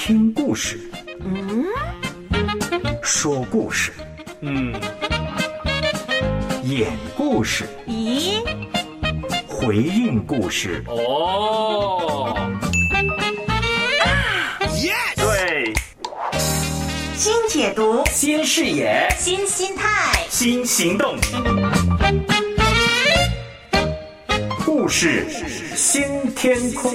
听故事，说故事，演故事， 咦， 回应故事。 哦， 对， 新解读， 新视野， 新心态， 新行动，故事新天空。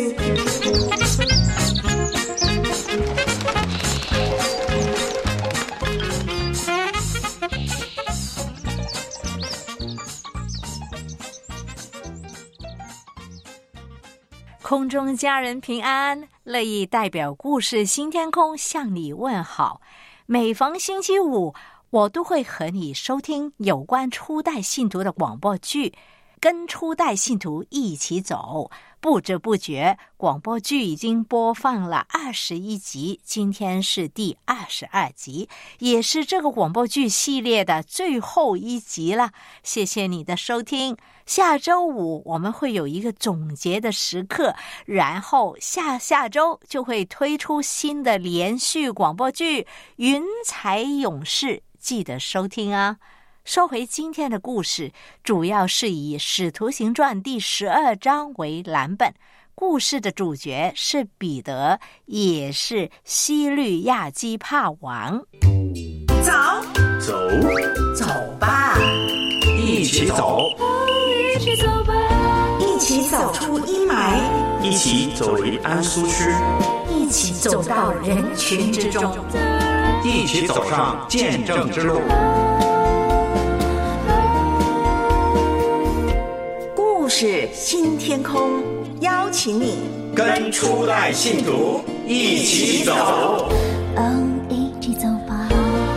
空中家人平安，乐意代表故事新天空向你问好。每逢星期五，我都会和你收听有关初代信徒的广播剧，跟初代信徒一起走。不知不觉，广播剧已经播放了21集，今天是第22集，也是这个广播剧系列的最后一集了。谢谢你的收听。下周五我们会有一个总结的时刻，然后下周就会推出新的连续广播剧《云彩勇士》，记得收听啊。说回今天的故事，主要是以《使徒行传》第12章为蓝本，故事的主角是彼得，也是西律亚基帕王。 走吧， 一起走， 一起走吧，一起走出阴霾， 一起走回安舒区， 一起走到人群之中， 一起走上见证之路。 故事新天空，邀请你跟初代信徒一起走。 一起走吧。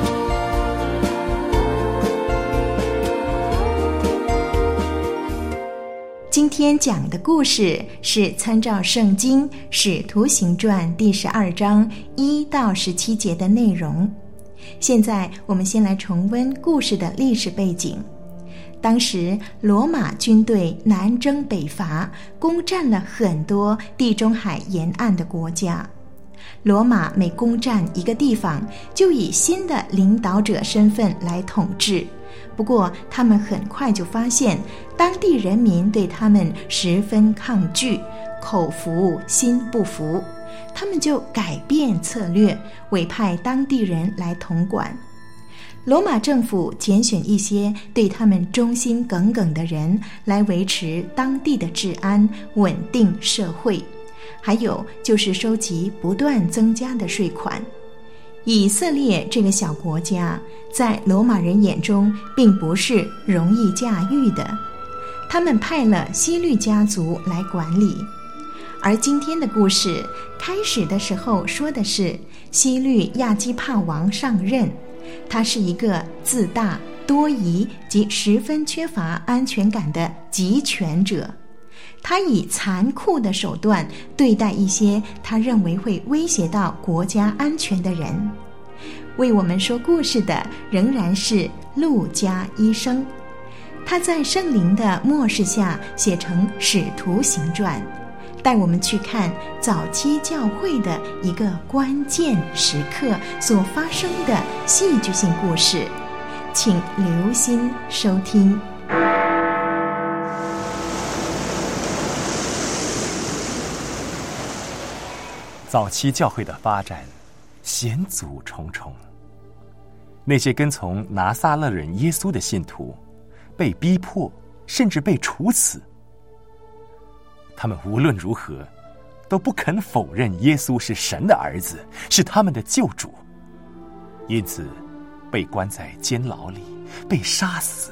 今天讲的故事是参照圣经《使徒行传》第12章1到17节的内容。现在我们先来重温故事的历史背景。当时罗马军队南征北伐，攻占了很多地中海沿岸的国家。罗马每攻占一个地方，就以新的领导者身份来统治。不过他们很快就发现，当地人民对他们十分抗拒，口服心不服，他们就改变策略，委派当地人来统管。罗马政府拣选一些对他们忠心耿耿的人来维持当地的治安，稳定社会，还有就是收集不断增加的税款。以色列这个小国家在罗马人眼中并不是容易驾驭的，他们派了希律家族来管理。而今天的故事开始的时候说的是希律亚基帕王上任，他是一个自大、多疑及十分缺乏安全感的集权者。他以残酷的手段对待一些他认为会威胁到国家安全的人。为我们说故事的仍然是路加医生，他在圣灵的默示下写成《使徒行传》，带我们去看早期教会的一个关键时刻所发生的戏剧性故事，请留心收听。 早期教会的发展险阻重重，那些跟从拿撒勒人耶稣的信徒被逼迫，甚至被处死。他们无论如何都不肯否认耶稣是神的儿子，是他们的救主，因此被关在监牢里，被杀死。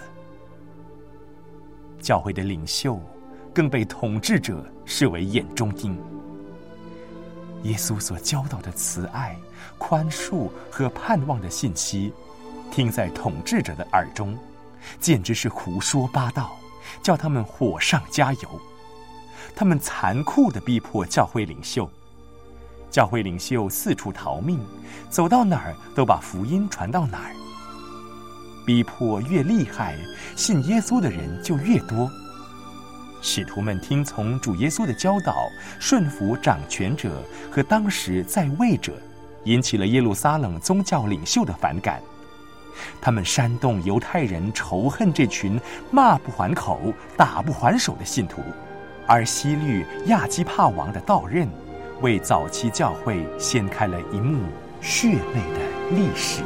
教会的领袖更被统治者视为眼中钉。耶稣所教导的慈爱、宽恕和盼望的信息，听在统治者的耳中，简直是胡说八道，叫他们火上加油。他们残酷地逼迫教会领袖，教会领袖四处逃命，走到哪儿都把福音传到哪儿。逼迫越厉害，信耶稣的人就越多。使徒们听从主耶稣的教导，顺服掌权者和当时在位者， 引起了耶路撒冷宗教领袖的反感。他们煽动犹太人仇恨这群骂不还口、打不还手的信徒，而希律亚基帕王的到任，为早期教会掀开了一幕血泪的历史。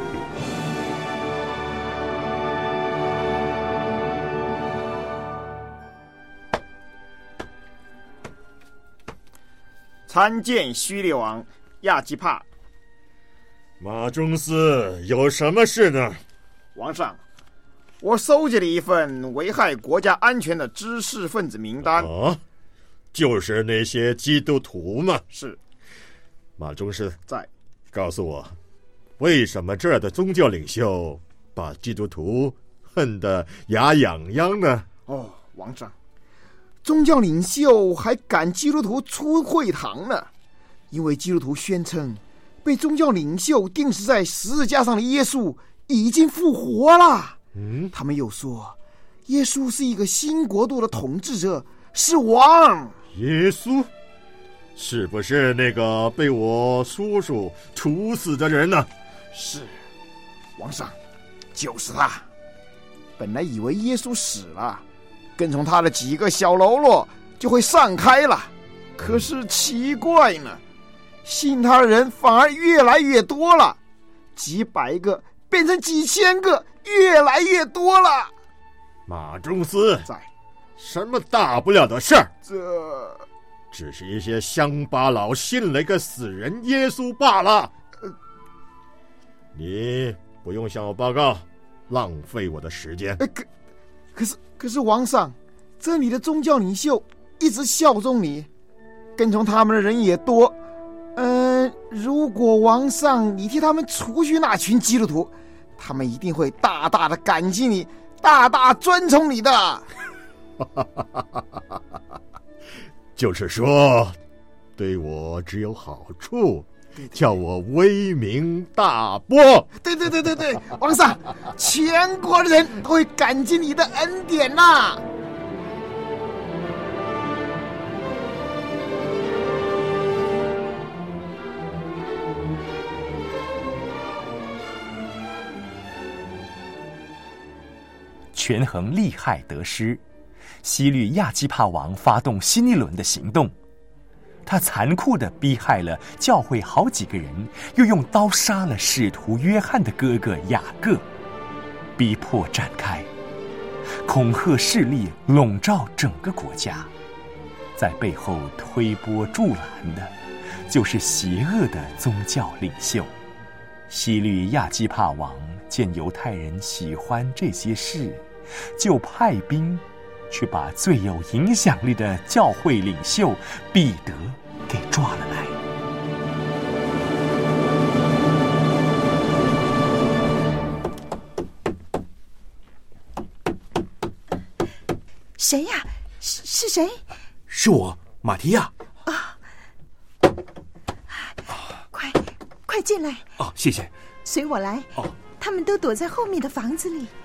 参见希律王亚基帕。 马中司有什么事呢？ 王上，我搜集了一份危害国家安全的知识分子名单。 就是那些基督徒吗？ 是。 马中司在。 告诉我，为什么这儿的宗教领袖把基督徒恨得牙痒痒呢？ 王上，宗教领袖还赶基督徒出会堂呢，因为基督徒宣称被宗教领袖钉死在十字架上的耶稣已经复活了。他们又说耶稣是一个新国度的统治者，是王。 耶稣是不是那个被我叔叔处死的人呢？ 是，王上，就是他。本来以为耶稣死了，跟从他的几个小喽啰就会散开了，可是奇怪呢，信他的人反而越来越多了，几百个变成几千个，越来越多了。 马中司在。 什么大不了的事儿？ 这只是一些乡巴佬信了一个死人耶稣罢了。你不用向我报告，浪费我的时间。 可是王上，这里的宗教领袖一直效忠你，跟从他们的人也多。如果王上你替他们除去那群基督徒，他们一定会大大的感激你，大大尊崇你的。 就是说，对我只有好处，叫我威名大播。 对，王上，全国的人都会感激你的恩典呐。 权衡利害得失，希律亚基帕王发动新一轮的行动。他残酷地逼害了教会好几个人，又用刀杀了使徒约翰的哥哥雅各，逼迫展开，恐吓势力笼罩整个国家。在背后推波助澜的，就是邪恶的宗教领袖。希律亚基帕王见犹太人喜欢这些事，就派兵去把最有影响力的教会领袖彼得给抓了来。 谁呀？是谁？ 是我，马提亚。 快进来。 谢谢。 随我来。他们都躲在后面的房子里。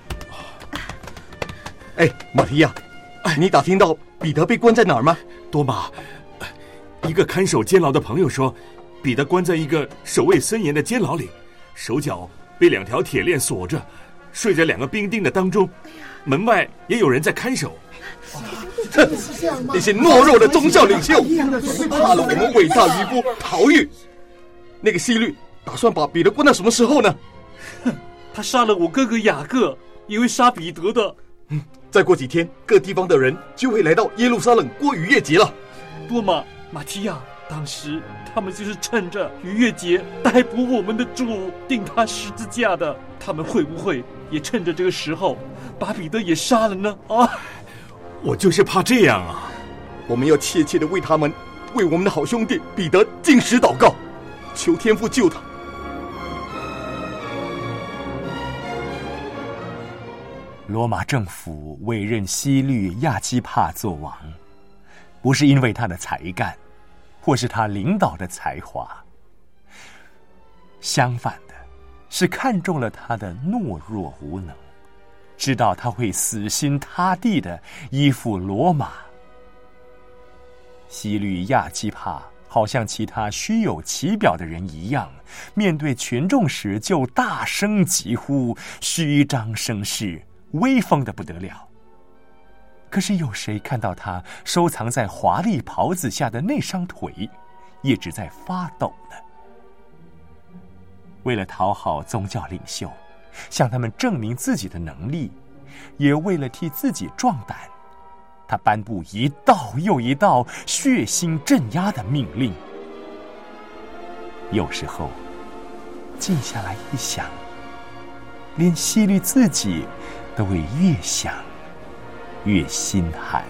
马提亚，你打听到彼得被关在哪儿吗？ 多马，一个看守监牢的朋友说，彼得关在一个守卫森严的监牢里，手脚被2条铁链锁着，睡在2个兵丁的当中，门外也有人在看守。 那些懦弱的宗教领袖，怕了我们伟大余波逃狱。那个希律打算把彼得关到什么时候呢？ 他杀了我哥哥雅各，也会杀彼得的。 再过几天，各地方的人就会来到耶路撒冷过逾越节了。 多马、马提亚，当时他们就是趁着逾越节逮捕我们的主，钉他十字架的。他们会不会也趁着这个时候把彼得也杀了呢？ 我就是怕这样啊！ 我们要切切的为他们，为我们的好兄弟彼得禁食祷告，求天父救他。 罗马政府委任希律亚基帕做王，不是因为他的才干，或是他领导的才华，相反的，是看中了他的懦弱无能，知道他会死心塌地的依附罗马。希律亚基帕好像其他虚有其表的人一样，面对群众时就大声疾呼，虚张声势，威风得不得了。可是有谁看到他收藏在华丽袍子下的那双腿，也只在发抖呢？为了讨好宗教领袖，向他们证明自己的能力，也为了替自己壮胆，他颁布一道又一道血腥镇压的命令。有时候静下来一想，连希律自己都会越想越心寒。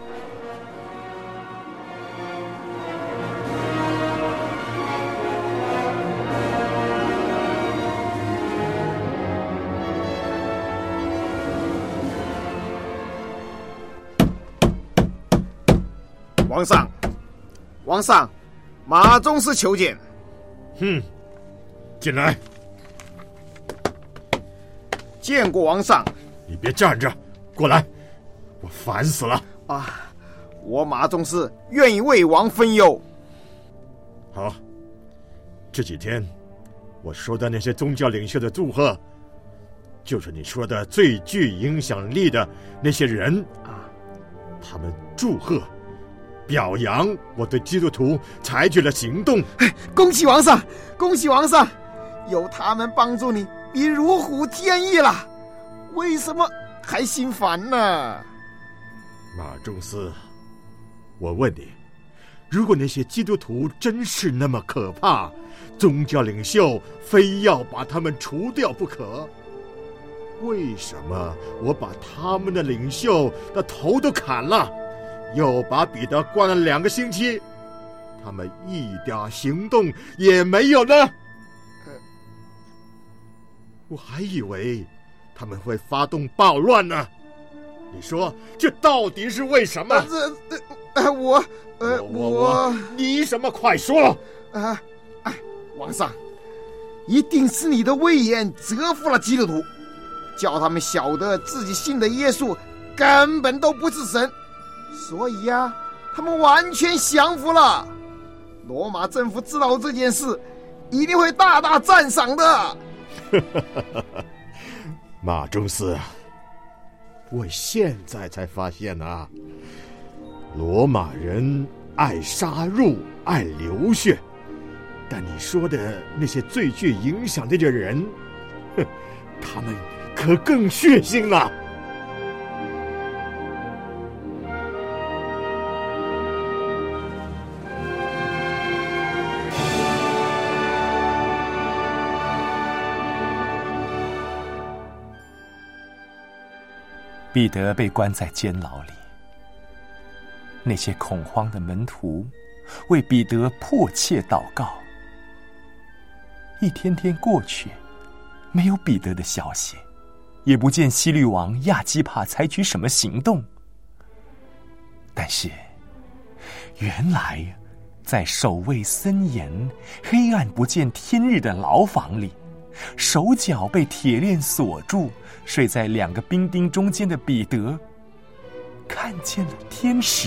王上，马宗司求见。 进来。 见过王上。 你别站着，过来，我烦死了。 我马宗司愿意为王分忧。 好，这几天我收到那些宗教领袖的祝贺，就是你说的最具影响力的那些人他们祝贺表扬我对基督徒采取了行动。 恭喜王上，恭喜王上，有他们帮助你，你如虎添翼了，为什么还心烦呢？ 马仲司，我问你，如果那些基督徒真是那么可怕，宗教领袖非要把他们除掉不可，为什么我把他们的领袖的头都砍了，又把彼得关了2个星期，他们一点行动也没有呢？我还以为他们会发动暴乱呢。你说这到底是为什么？你什么？快说！ 王上，一定是你的威严折服了基督徒，叫他们晓得自己信的耶稣根本都不是神，所以他们完全降服了。罗马政府知道这件事，一定会大大赞赏的。 马仲司，我现在才发现罗马人爱杀戮，爱流血，但你说的那些最具影响力的人，他们可更血腥了。 彼得被关在监牢里，那些恐慌的门徒为彼得迫切祷告。一天天过去，没有彼得的消息，也不见希律王亚基帕采取什么行动。但是原来在守卫森严、黑暗不见天日的牢房里，手脚被铁链锁住，睡在2个兵丁中间的彼得看见了天使。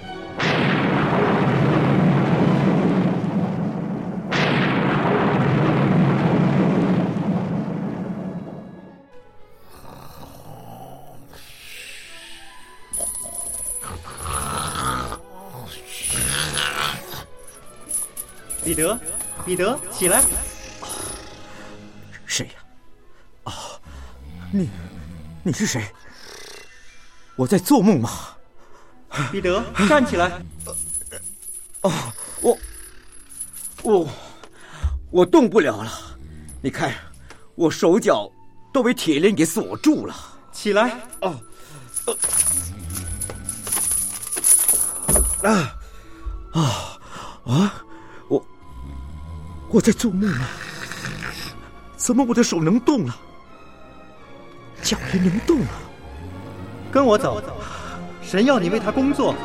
彼得，起来！ 谁呀？你是谁？我在做梦吗？ 彼得，站起来！ 我动不了了，你看，我手脚都被铁链给锁住了。 起来！ 我在做梦啊！怎么我的手能动了，脚也能动了？ 跟我走，神要你为他工作。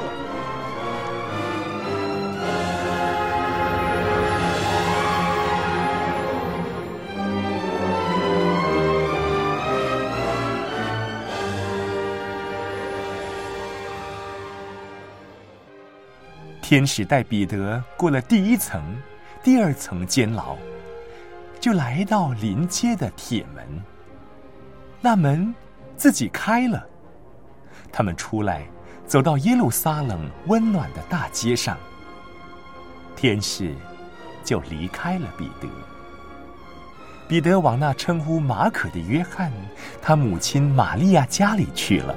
天使带彼得过了第一层、第二层监牢，就来到临街的铁门。那门自己开了，他们出来，走到耶路撒冷温暖的大街上。天使就离开了彼得。彼得往那称呼马可的约翰，他母亲玛利亚家里去了。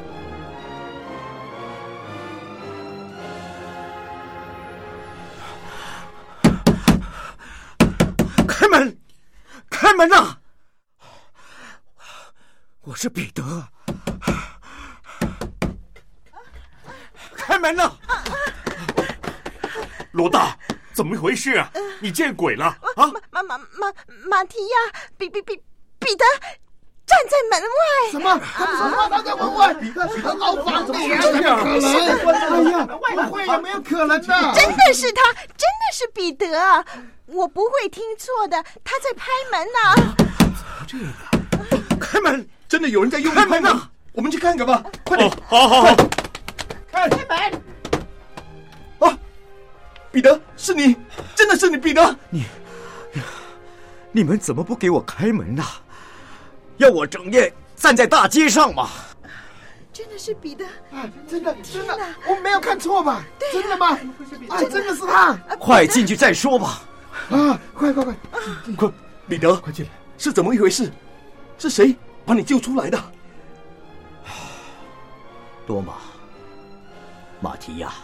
开门！开门啊！我是彼得。开门啊！ 罗大，怎么回事啊？你见鬼了啊！ 马提亚，彼得站在门外。 什么？他在门外？彼得牢房里啊！怎么可能？哎呀，不会，有没有可能呢？ 真的是他，真的是彼得啊！我不会听错的，他在拍门呢。 这个， 开门！真的有人在用力开门啊！我们去看看吧，快点！ 好， 开门！ 啊，彼得，是你，真的是你，彼得！ 你们怎么不给我开门呢？要我整夜站在大街上吗？ 真的是彼得啊！真的，我没有看错吧？真的吗？啊，真的是他！ 快进去再说吧！ 啊，快！ 彼得， 快进来！ 是怎么一回事？是谁把你救出来的？ 多马、马提亚、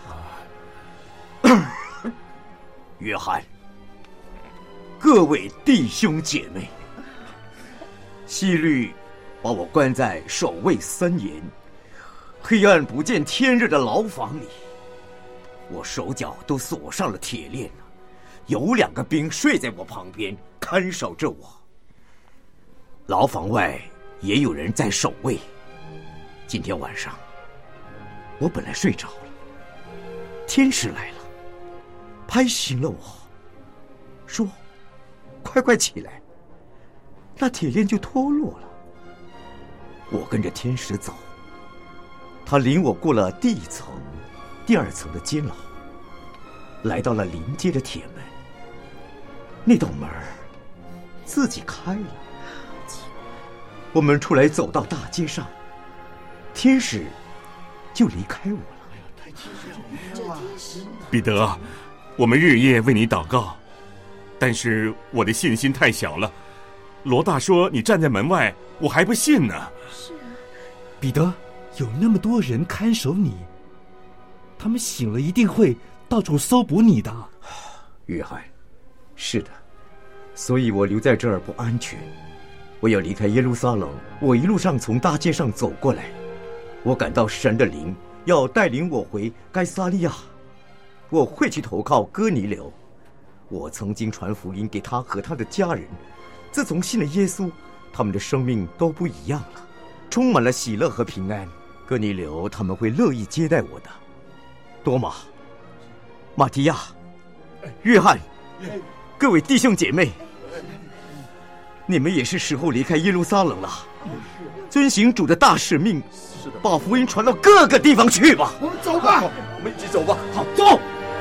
约翰，各位弟兄姐妹，希律把我关在守卫森严、黑暗不见天日的牢房里，我手脚都锁上了铁链，有2个兵睡在我旁边看守着我。牢房外也有人在守卫。今天晚上我本来睡着了，天使来了，拍醒了我，说快起来，那铁链就脱落了。我跟着天使走，他领我过了第1层、第2层的监牢，来到了临街的铁门。那道门自己开了，我们出来走到大街上，天使就离开我了。 彼得，我们日夜为你祷告，但是我的信心太小了。罗大说你站在门外，我还不信呢。 是啊， 彼得，有那么多人看守你，他们醒了一定会到处搜捕你的。 约翰，是的，所以我留在这儿不安全。我要离开耶路撒冷，我一路上从大街上走过来，我感到神的灵要带领我回该撒利亚，我会去投靠哥尼流。我曾经传福音给他和他的家人，自从信了耶稣，他们的生命都不一样了，充满了喜乐和平安。哥尼流他们会乐意接待我的。多马、马提亚、约翰，各位弟兄姐妹，你们也是时候离开耶路撒冷了，遵行主的大使命，把福音传到各个地方去吧。 我们走吧， 我们一起走吧。 好，走。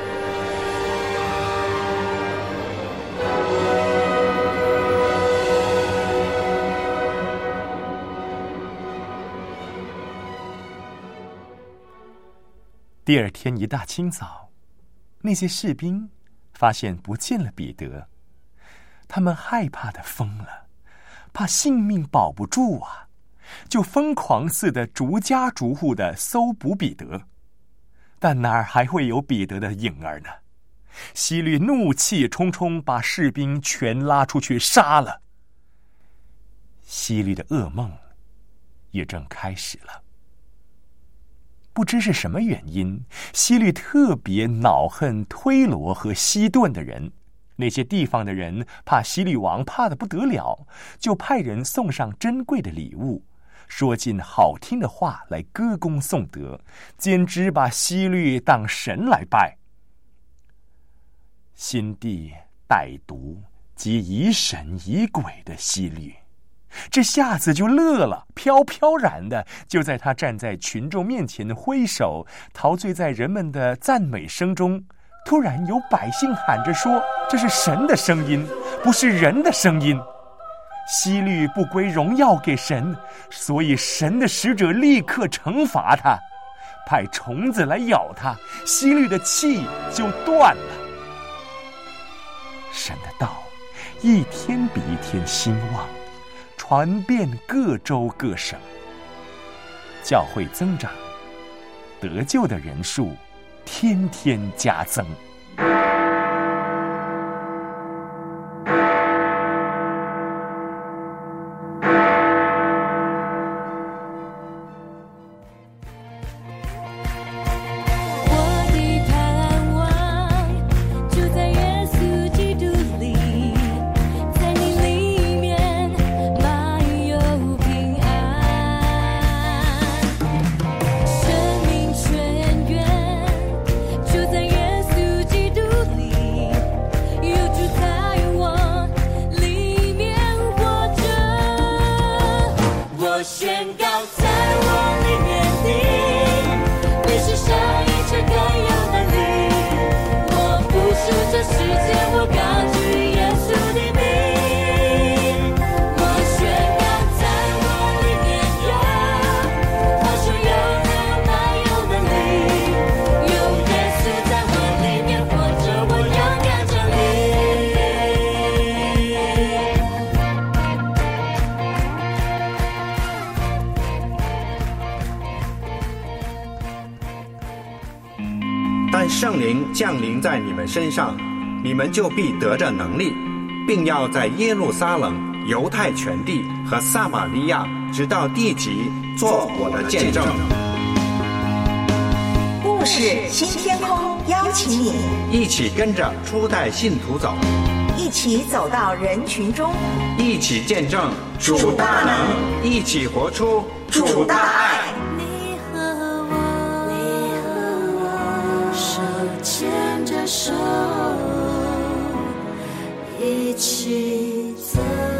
第2天一大清早，那些士兵发现不见了彼得，他们害怕的疯了，怕性命保不住啊，就疯狂似的逐家逐户的搜捕彼得。但哪儿还会有彼得的影儿呢？希律怒气冲冲，把士兵全拉出去杀了。希律的噩梦也正开始了。不知是什么原因，希律特别恼恨推罗和西顿的人。那些地方的人怕希律王怕得不得了，就派人送上珍贵的礼物，说尽好听的话来歌功颂德，简直把希律当神来拜。心地歹毒及疑神疑鬼的希律，这下子就乐了，飘飘然的就在他站在群众面前挥手，陶醉在人们的赞美声中， 突然有百姓喊着说，这是神的声音，不是人的声音。希律不归荣耀给神，所以神的使者立刻惩罚他，派虫子来咬他，希律的气就断了。神的道一天比一天兴旺，传遍各州各省，教会增长，得救的人数天天加增。 但圣灵降临在你们身上，你们就必得着能力，并要在耶路撒冷、犹太全地和撒玛利亚直到地极做我的见证。 故事新天空邀请你一起跟着初代信徒走， 一起走到人群中， 一起见证主大能，一起活出主大爱。 牵着手一起走。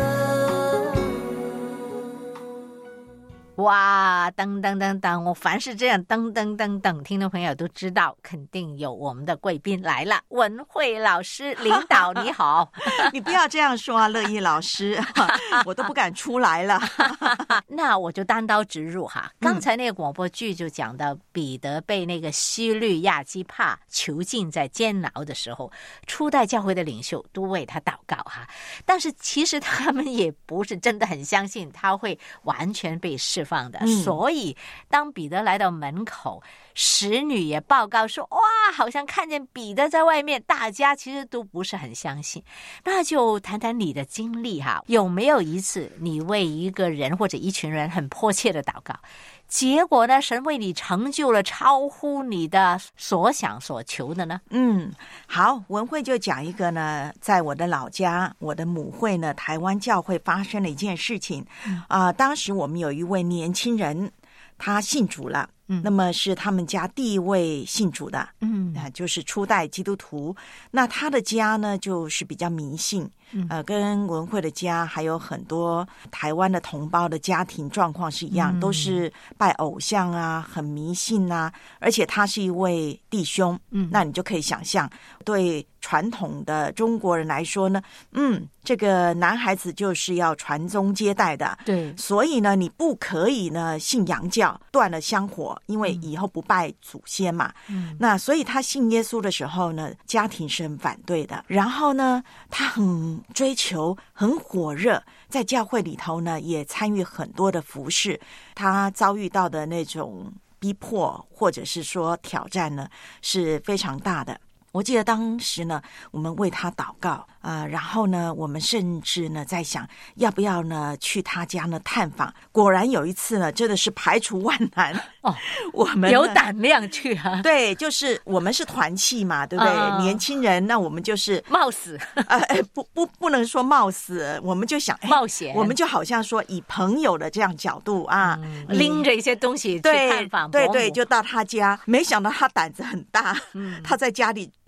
哇，噔噔噔噔！我凡是这样噔噔噔噔，听众朋友都知道，肯定有我们的贵宾来了。文慧老师领导你好。 你不要这样说啊，乐意老师，我都不敢出来了。 那我就单刀直入哈。刚才那个广播剧就讲到彼得被那个希律亚基帕囚禁在监牢的时候，初代教会的领袖都为他祷告哈。但是其实他们也不是真的很相信他会完全被释放的，所以当彼得来到门口，使女也报告说，哇，好像看见彼得在外面，大家其实都不是很相信。那就谈谈你的经历哈，有没有一次你为一个人或者一群人很迫切的祷告，结果呢，神为你成就了超乎你的所想所求的呢？ 好，文慧就讲一个呢，在我的老家，我的母会呢，台湾教会发生了一件事情当时我们有一位年轻人，他信主了。那么是他们家第一位信主的，就是初代基督徒。那他的家呢，就是比较迷信，跟文慧的家还有很多台湾的同胞的家庭状况是一样，都是拜偶像啊，很迷信啊。而且他是一位弟兄，那你就可以想象，对传统的中国人来说呢，这个男孩子就是要传宗接代的，对，所以呢，你不可以呢信洋教，断了香火。因为以后不拜祖先嘛，那所以他信耶稣的时候呢，家庭是很反对的。然后呢，他很追求，很火热，在教会里头呢，也参与很多的服事。他遭遇到的那种逼迫或者是说挑战呢，是非常大的。我记得当时呢，我们为他祷告然后呢，我们甚至呢在想要不要呢去他家呢探访。果然有一次呢，真的是排除万难我们有胆量去啊。 对，就是我们是团契嘛，对不对？年轻人，那我们就是冒死不能说冒死，我们就想冒险， 我们就好像说以朋友的这样角度拎着一些东西去探访， 对，就到他家。没想到他胆子很大，他在家里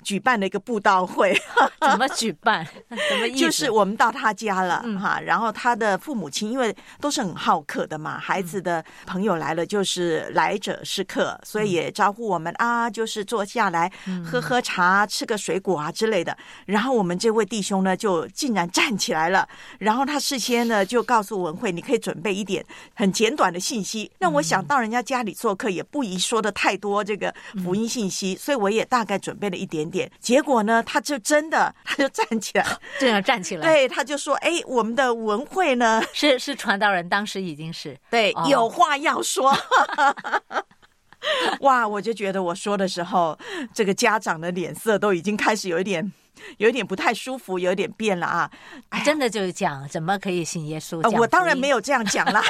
举办了一个布道会。 怎么举办？什么意思？ 就是我们到他家了哈，然后他的父母亲因为都是很好客的嘛，孩子的朋友来了就是来者是客，所以也招呼我们啊，就是坐下来喝喝茶，吃个水果啊之类的。然后我们这位弟兄呢就竟然站起来了，然后他事先呢就告诉文慧，你可以准备一点很简短的信息。那我想到人家家里做客也不宜说的太多这个福音信息，所以我也大概准备了一点点。结果呢他就站起来， 这样站起来， 对，他就说我们的文慧呢是传道人，当时已经是对、有话要说。哇，我就觉得我说的时候，这个家长的脸色都已经开始有一点不太舒服，有一点变了啊！ 真的就是讲怎么可以信耶稣？ 我当然没有这样讲啦。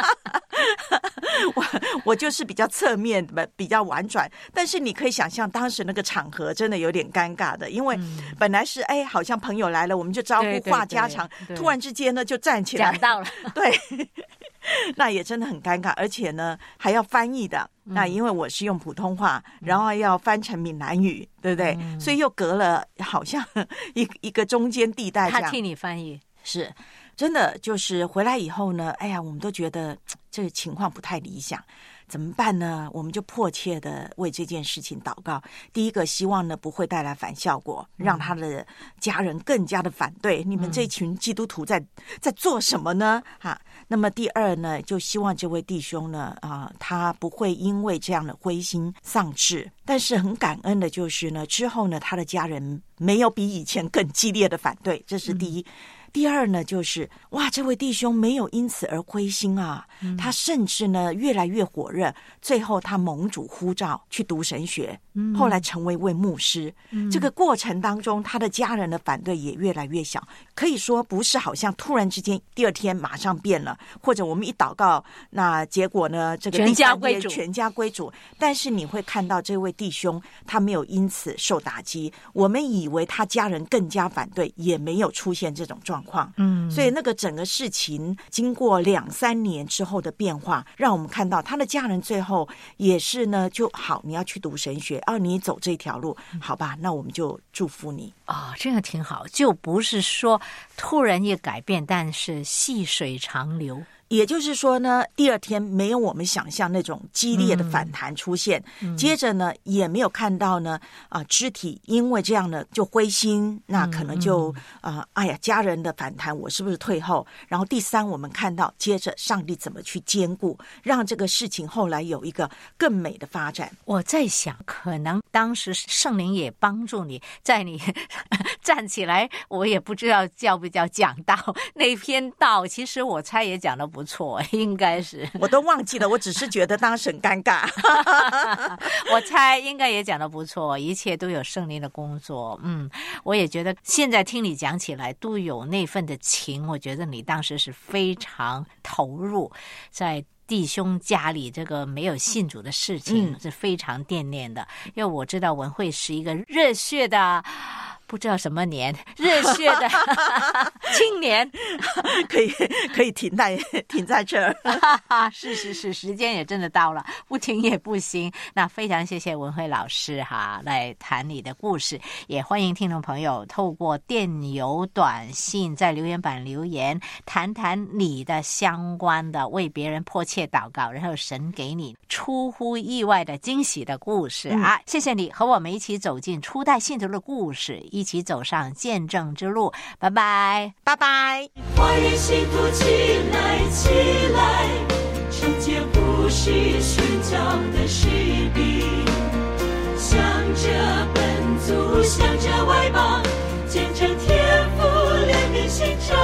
我就是比较侧面比较婉转，但是你可以想象当时那个场合真的有点尴尬的，因为本来是好像朋友来了，我们就招呼话家常，突然之间呢就站起来讲到了， 对。那也真的很尴尬，而且呢还要翻译的。那因为我是用普通话，然后要翻成闽南语，对不对？所以又隔了好像一个中间地带这样。 他替你翻译， 是真的。就是回来以后呢，我们都觉得这个情况不太理想。怎么办呢？我们就迫切的为这件事情祷告。第一个，希望呢不会带来反效果，让他的家人更加的反对。你们这群基督徒在做什么呢？那么第二呢，就希望这位弟兄呢，他不会因为这样的灰心丧志。但是很感恩的就是呢，之后呢，他的家人没有比以前更激烈的反对，这是第一。第二呢，就是这位弟兄没有因此而灰心啊，他甚至呢越来越火热，最后他蒙主呼召去读神学，后来成为一位牧师。这个过程当中，他的家人的反对也越来越小，可以说不是好像突然之间第二天马上变了，或者我们一祷告，那结果呢这个全家归主。 但是你会看到这位弟兄他没有因此受打击，我们以为他家人更加反对，也没有出现这种状况。所以那个整个事情经过2-3年之后的变化，让我们看到他的家人最后也是呢，就好，你要去读神学，你走这条路，好吧，那我们就祝福你。 这样挺好，就不是说突然一改变，但是细水长流。 也就是说呢，第二天没有我们想象那种激烈的反弹出现，接着呢也没有看到呢肢体因为这样呢就灰心，那可能就家人的反弹我是不是退后。然后第三，我们看到接着上帝怎么去兼顾，让这个事情后来有一个更美的发展。 我在想，可能当时圣灵也帮助你，在你站起来，我也不知道叫不叫讲道，那篇道其实我猜也讲得不错，应该是我都忘记了，我只是觉得当时很尴尬。 我猜应该也讲得不错，一切都有圣灵的工作。我也觉得现在听你讲起来都有那份的情，我觉得你当时是非常投入在弟兄家里这个没有信主的事情，是非常惦念的。因为我知道文慧是一个热血的不知道什么年热血的青年， 可以停在这儿。 是，时间也真的到了，不停也不行。那非常谢谢文慧老师来谈你的故事，也欢迎听众朋友透过电邮、短信在留言板留言，谈谈你的相关的为别人迫切祷告，然后神给你出乎意外的惊喜的故事谢谢你和我们一起走进初代信徒的故事，一起走上见证之路。拜拜， 拜拜。 花园信徒起来起来，承接不是宣教的士兵，向着本族，向着外邦，见证天父怜悯心肠。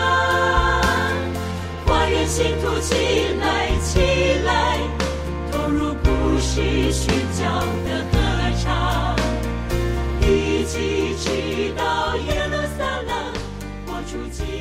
花园信徒起来起来，投入不是宣教的歌唱，一起直到耶路撒冷，活出基